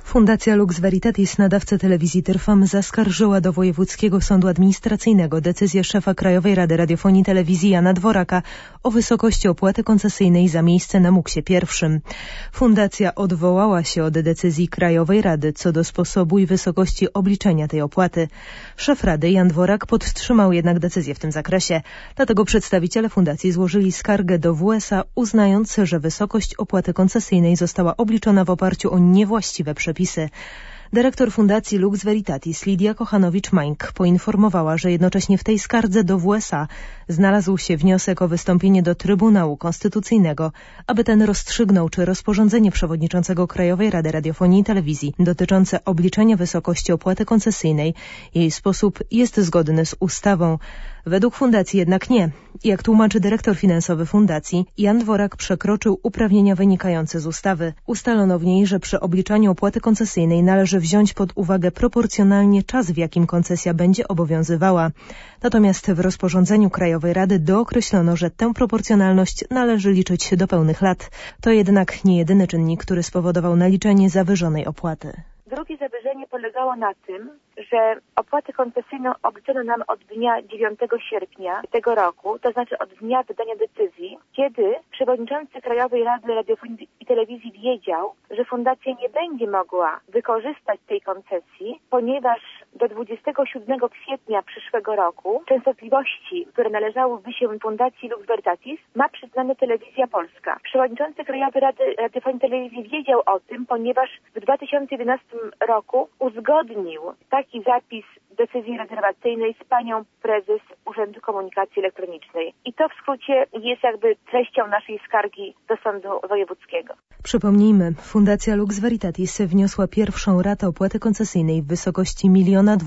Fundacja Lux Veritatis, nadawcę telewizji Trwam, zaskarżyła do Wojewódzkiego Sądu Administracyjnego decyzję szefa Krajowej Rady Radiofonii i Telewizji Jana Dworaka o wysokości opłaty koncesyjnej za miejsce na Muksie I. Fundacja odwołała się od decyzji Krajowej Rady co do sposobu i wysokości obliczenia tej opłaty. Szef Rady Jan Dworak podtrzymał jednak decyzję w tym zakresie. Dlatego przedstawiciele fundacji złożyli skargę do WSA, uznając, że wysokość opłaty koncesyjnej została obliczona w oparciu o niewłaściwe przepisy. Dyrektor Fundacji Lux Veritatis Lidia Kochanowicz-Mańk poinformowała, że jednocześnie w tej skardze do WSA znalazł się wniosek o wystąpienie do Trybunału Konstytucyjnego, aby ten rozstrzygnął, czy rozporządzenie przewodniczącego Krajowej Rady Radiofonii i Telewizji dotyczące obliczenia wysokości opłaty koncesyjnej, jej sposób jest zgodny z ustawą. Według fundacji jednak nie. Jak tłumaczy dyrektor finansowy fundacji, Jan Dworak przekroczył uprawnienia wynikające z ustawy. Ustalono w niej, że przy obliczaniu opłaty koncesyjnej należy wziąć pod uwagę proporcjonalnie czas, w jakim koncesja będzie obowiązywała. Natomiast w rozporządzeniu Krajowej Rady dookreślono, że tę proporcjonalność należy liczyć do pełnych lat. To jednak nie jedyny czynnik, który spowodował naliczenie zawyżonej opłaty. Drugie zawyżenie polegało na tym, że opłatę koncesyjną obliczono nam od dnia 9 sierpnia tego roku, to znaczy od dnia wydania decyzji, kiedy przewodniczący Krajowej Rady Radiofonii i Telewizji wiedział, że fundacja nie będzie mogła wykorzystać tej koncesji, ponieważ do 27 kwietnia przyszłego roku częstotliwości, które należałyby się Fundacji Lux Veritatis, ma przyznane Telewizja Polska. Przewodniczący Krajowej Rady Radiofonii i Telewizji wiedział o tym, ponieważ w 2011 roku uzgodnił taki zapis decyzji rezerwacyjnej z panią prezes Urzędu Komunikacji Elektronicznej. I to w skrócie jest jakby treścią naszej skargi do Sądu Wojewódzkiego. Przypomnijmy, Fundacja Lux Veritatis wniosła pierwszą ratę opłaty koncesyjnej w wysokości 1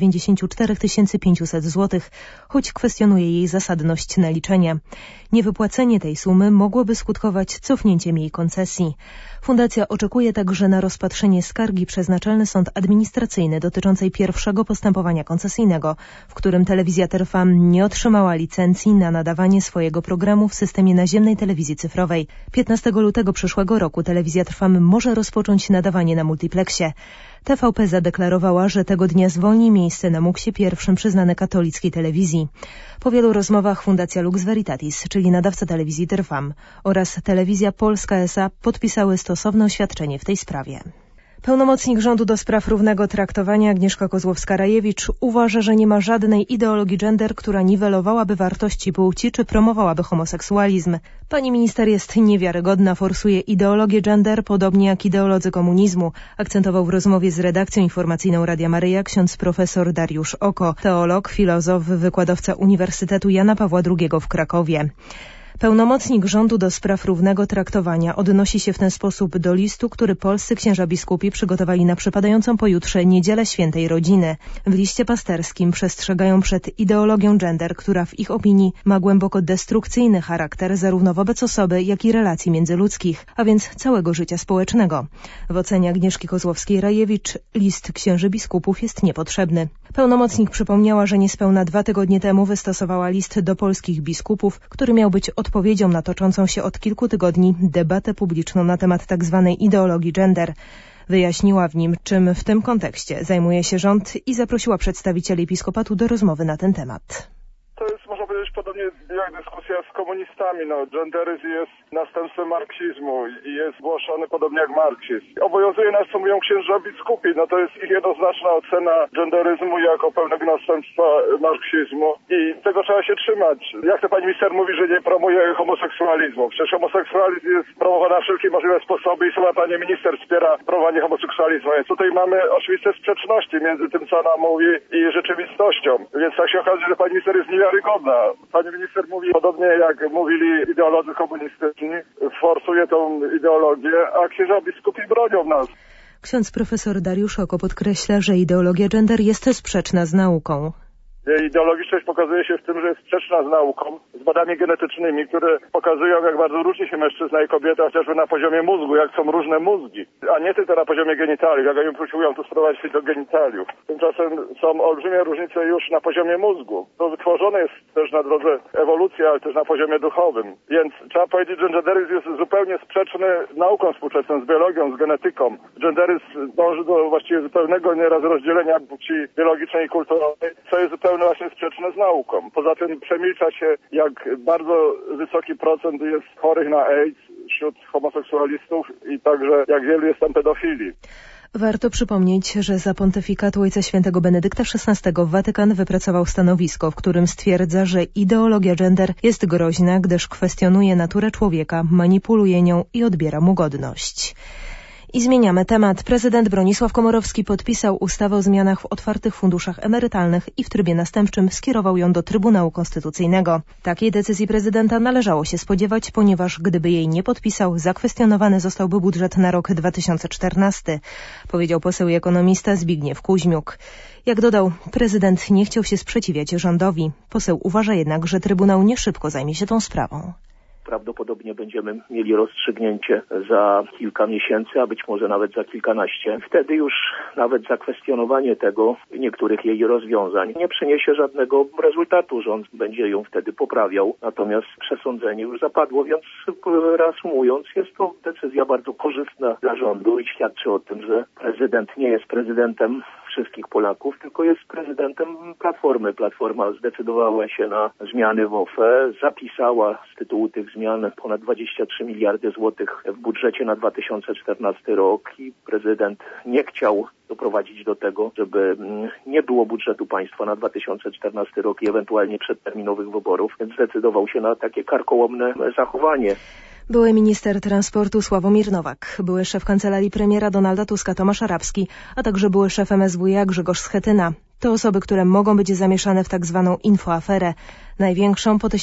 294 500 zł, choć kwestionuje jej zasadność naliczenia. Niewypłacenie tej sumy mogłoby skutkować cofnięciem jej koncesji. Fundacja oczekuje także na rozpatrzenie skargi przez Naczelny Sąd Administracyjny dotyczącej pierwszego postępowania koncesyjnego, w którym telewizja Trwam nie otrzymała licencji na nadawanie swojego programu w systemie naziemnej telewizji cyfrowej. 15 lutego przyszłego roku telewizja Trwam może rozpocząć nadawanie na multiplexie. TVP zadeklarowała, że tego dnia zwolni miejsce na Muksie I przyznane katolickiej telewizji. Po wielu rozmowach Fundacja Lux Veritatis, czyli nadawca telewizji Trwam, oraz Telewizja Polska S.A. podpisały stosowne oświadczenie w tej sprawie. Pełnomocnik rządu do spraw równego traktowania Agnieszka Kozłowska-Rajewicz uważa, że nie ma żadnej ideologii gender, która niwelowałaby wartości płci czy promowałaby homoseksualizm. Pani minister jest niewiarygodna, forsuje ideologię gender, podobnie jak ideolodzy komunizmu, akcentował w rozmowie z redakcją informacyjną Radia Maryja ksiądz profesor Dariusz Oko, teolog, filozof, wykładowca Uniwersytetu Jana Pawła II w Krakowie. Pełnomocnik rządu do spraw równego traktowania odnosi się w ten sposób do listu, który polscy księża biskupi przygotowali na przypadającą pojutrze Niedzielę Świętej Rodziny. W liście pasterskim przestrzegają przed ideologią gender, która w ich opinii ma głęboko destrukcyjny charakter zarówno wobec osoby, jak i relacji międzyludzkich, a więc całego życia społecznego. W ocenie Agnieszki Kozłowskiej-Rajewicz list księży biskupów jest niepotrzebny. Pełnomocnik przypomniała, że niespełna 2 tygodnie temu wystosowała list do polskich biskupów, który miał być odpowiedzią na toczącą się od kilku tygodni debatę publiczną na temat tzw. ideologii gender. Wyjaśniła w nim, czym w tym kontekście zajmuje się rząd i zaprosiła przedstawicieli episkopatu do rozmowy na ten temat. To jest, można powiedzieć, podobnie jak dyskusja z komunistami. Genderyzm jest następstwem marksizmu i jest głoszony podobnie jak marksizm. Obowiązuje nas, co mówią księża biskupi. To jest ich jednoznaczna ocena genderyzmu jako pewnego następstwa marksizmu i tego trzeba się trzymać. Jak to pani minister mówi, że nie promuje homoseksualizmu. Przecież homoseksualizm jest promowany na wszelkie możliwe sposoby i sama pani minister wspiera promowanie homoseksualizmu. Więc tutaj mamy oczywiste sprzeczności między tym, co ona mówi i rzeczywistością. Więc tak się okazuje, że pani minister jest niewiarygodna. Pani minister mówi podobnie jak mówili ideolodzy komunistyczni, forsuje tą ideologię, a księża biskupi bronią nas. Ksiądz profesor Dariusz Oko podkreśla, że ideologia gender jest sprzeczna z nauką. Jej ideologiczność pokazuje się w tym, że jest sprzeczna z nauką, z badaniami genetycznymi, które pokazują, jak bardzo różni się mężczyzna i kobieta, chociażby na poziomie mózgu, jak są różne mózgi, a nie tylko na poziomie genitaliów, jak oni próbują tu sprowadzić do genitaliów. Tymczasem są olbrzymie różnice już na poziomie mózgu. To wytworzone jest też na drodze ewolucji, ale też na poziomie duchowym. Więc trzeba powiedzieć, że genderyzm jest zupełnie sprzeczny z nauką współczesną, z biologią, z genetyką. Genderyzm dąży do właściwie zupełnego nieraz rozdzielenia płci biologicznej i kulturowej, co jest zupełnie właśnie sprzeczne z nauką. Poza tym przemilcza się, jak bardzo wysoki procent jest chorych na AIDS wśród homoseksualistów i także jak wielu jest tam pedofilii. Warto przypomnieć, że za pontyfikatu Ojca Świętego Benedykta XVI Watykan wypracował stanowisko, w którym stwierdza, że ideologia gender jest groźna, gdyż kwestionuje naturę człowieka, manipuluje nią i odbiera mu godność. I zmieniamy temat. Prezydent Bronisław Komorowski podpisał ustawę o zmianach w otwartych funduszach emerytalnych i w trybie następczym skierował ją do Trybunału Konstytucyjnego. Takiej decyzji prezydenta należało się spodziewać, ponieważ gdyby jej nie podpisał, zakwestionowany zostałby budżet na rok 2014, powiedział poseł i ekonomista Zbigniew Kuźmiuk. Jak dodał, prezydent nie chciał się sprzeciwiać rządowi. Poseł uważa jednak, że Trybunał nie szybko zajmie się tą sprawą. Prawdopodobnie będziemy mieli rozstrzygnięcie za kilka miesięcy, a być może nawet za kilkanaście. Wtedy już nawet zakwestionowanie tego, niektórych jej rozwiązań nie przyniesie żadnego rezultatu. Rząd będzie ją wtedy poprawiał, natomiast przesądzenie już zapadło, więc reasumując, jest to decyzja bardzo korzystna dla rządu i świadczy o tym, że prezydent nie jest prezydentem wszystkich Polaków, tylko jest prezydentem Platformy. Platforma zdecydowała się na zmiany w OFE, zapisała z tytułu tych zmian ponad 23 miliardy złotych w budżecie na 2014 rok i prezydent nie chciał doprowadzić do tego, żeby nie było budżetu państwa na 2014 rok i ewentualnie przedterminowych wyborów, więc zdecydował się na takie karkołomne zachowanie. Były minister transportu Sławomir Nowak, były szef kancelarii premiera Donalda Tuska Tomasz Arabski, a także były szef MSWiA Grzegorz Schetyna. To osoby, które mogą być zamieszane w tak zwaną infoaferę, największą po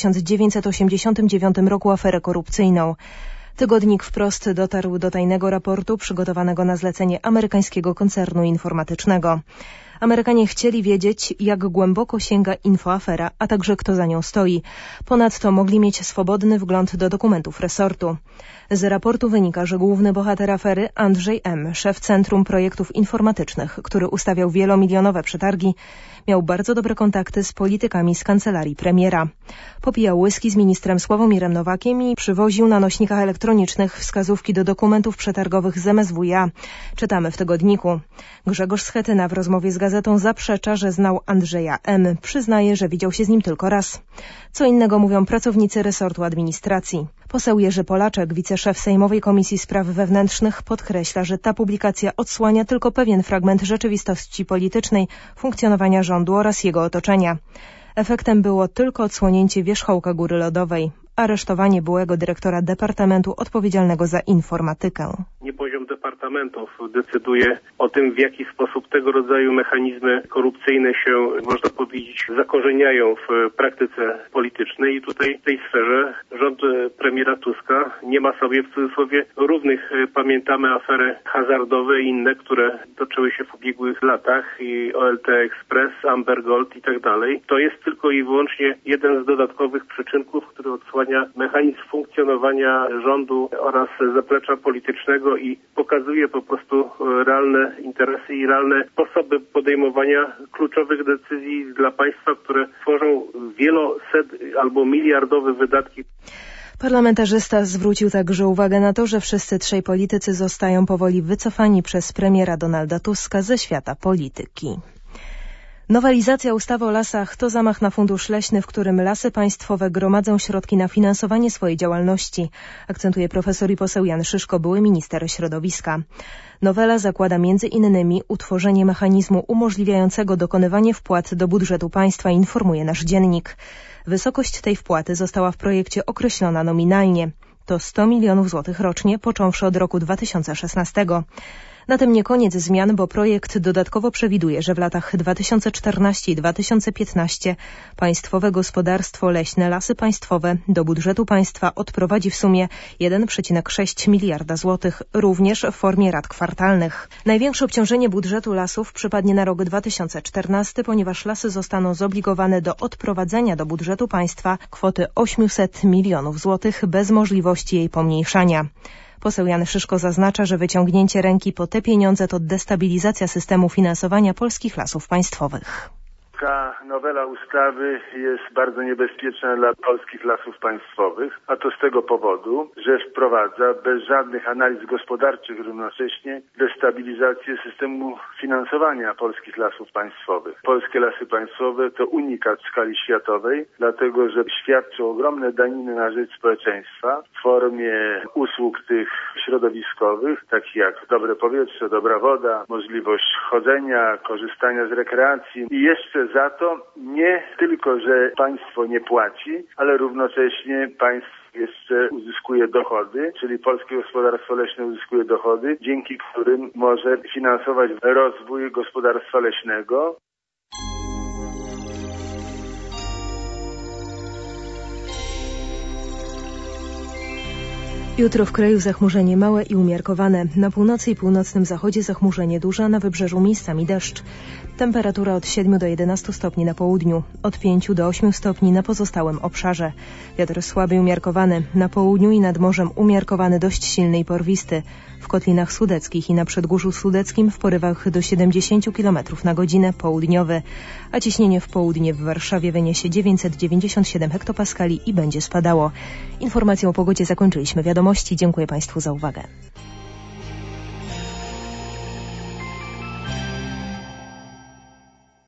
1989 roku aferę korupcyjną. Tygodnik Wprost dotarł do tajnego raportu przygotowanego na zlecenie amerykańskiego koncernu informatycznego. Amerykanie chcieli wiedzieć, jak głęboko sięga infoafera, a także kto za nią stoi. Ponadto mogli mieć swobodny wgląd do dokumentów resortu. Z raportu wynika, że główny bohater afery, Andrzej M., szef Centrum Projektów Informatycznych, który ustawiał wielomilionowe przetargi, miał bardzo dobre kontakty z politykami z kancelarii premiera. Popijał whisky z ministrem Sławomirem Nowakiem i przywoził na nośnikach elektronicznych wskazówki do dokumentów przetargowych z MSWiA. Czytamy w tygodniku. Grzegorz Schetyna w rozmowie z gazetą zaprzecza, że znał Andrzeja M. Przyznaje, że widział się z nim tylko raz. Co innego mówią pracownicy resortu administracji. Poseł Jerzy Polaczek, wiceszef Sejmowej Komisji Spraw Wewnętrznych, podkreśla, że ta publikacja odsłania tylko pewien fragment rzeczywistości politycznej, funkcjonowania rządu oraz jego otoczenia. Efektem było tylko odsłonięcie wierzchołka góry lodowej, aresztowanie byłego dyrektora departamentu odpowiedzialnego za informatykę. Nie poziom departamentów decyduje o tym, w jaki sposób tego rodzaju mechanizmy korupcyjne się, można powiedzieć, zakorzeniają w praktyce politycznej i tutaj w tej sferze rząd premiera Tuska nie ma sobie w cudzysłowie równych. Pamiętamy afery hazardowe i inne, które toczyły się w ubiegłych latach i OLT Express, Amber Gold i tak dalej. To jest tylko i wyłącznie jeden z dodatkowych przyczynków, który odsłania mechanizm funkcjonowania rządu oraz zaplecza politycznego i pokazuje po prostu realne interesy i realne sposoby podejmowania kluczowych decyzji dla państwa, które tworzą wieloset albo miliardowe wydatki. Parlamentarzysta zwrócił także uwagę na to, że wszyscy trzej politycy zostają powoli wycofani przez premiera Donalda Tuska ze świata polityki. Nowelizacja ustawy o lasach to zamach na fundusz leśny, w którym lasy państwowe gromadzą środki na finansowanie swojej działalności, akcentuje profesor i poseł Jan Szyszko, były minister środowiska. Nowela zakłada m.in. utworzenie mechanizmu umożliwiającego dokonywanie wpłat do budżetu państwa, informuje nasz dziennik. Wysokość tej wpłaty została w projekcie określona nominalnie. To 100 milionów złotych rocznie, począwszy od roku 2016. Na tym nie koniec zmian, bo projekt dodatkowo przewiduje, że w latach 2014 i 2015 Państwowe Gospodarstwo Leśne Lasy Państwowe do budżetu państwa odprowadzi w sumie 1,6 miliarda złotych, również w formie rat kwartalnych. Największe obciążenie budżetu lasów przypadnie na rok 2014, ponieważ lasy zostaną zobligowane do odprowadzenia do budżetu państwa kwoty 800 milionów złotych bez możliwości jej pomniejszania. Poseł Jan Szyszko zaznacza, że wyciągnięcie ręki po te pieniądze to destabilizacja systemu finansowania polskich lasów państwowych. Ta nowela ustawy jest bardzo niebezpieczna dla polskich lasów państwowych, a to z tego powodu, że wprowadza bez żadnych analiz gospodarczych równocześnie destabilizację systemu finansowania polskich lasów państwowych. Polskie lasy państwowe to unikat w skali światowej, dlatego że świadczą ogromne daniny na rzecz społeczeństwa w formie usług tych środowiskowych, takich jak dobre powietrze, dobra woda, możliwość chodzenia, korzystania z rekreacji i jeszcze za to nie tylko, że państwo nie płaci, ale równocześnie państwo jeszcze uzyskuje dochody, czyli Polskie Gospodarstwo Leśne uzyskuje dochody, dzięki którym może finansować rozwój gospodarstwa leśnego. Jutro w kraju zachmurzenie małe i umiarkowane. Na północy i północnym zachodzie zachmurzenie duże, na wybrzeżu miejscami deszcz. Temperatura od 7 do 11 stopni na południu, od 5 do 8 stopni na pozostałym obszarze. Wiatr słaby i umiarkowany. Na południu i nad morzem umiarkowany dość silny i porwisty. W kotlinach sudeckich i na Przedgórzu Sudeckim w porywach do 70 km na godzinę południowy. A ciśnienie w południe w Warszawie wyniesie 997 hektopaskali i będzie spadało. Informacją o pogodzie zakończyliśmy wiadomości. Dziękuję Państwu za uwagę.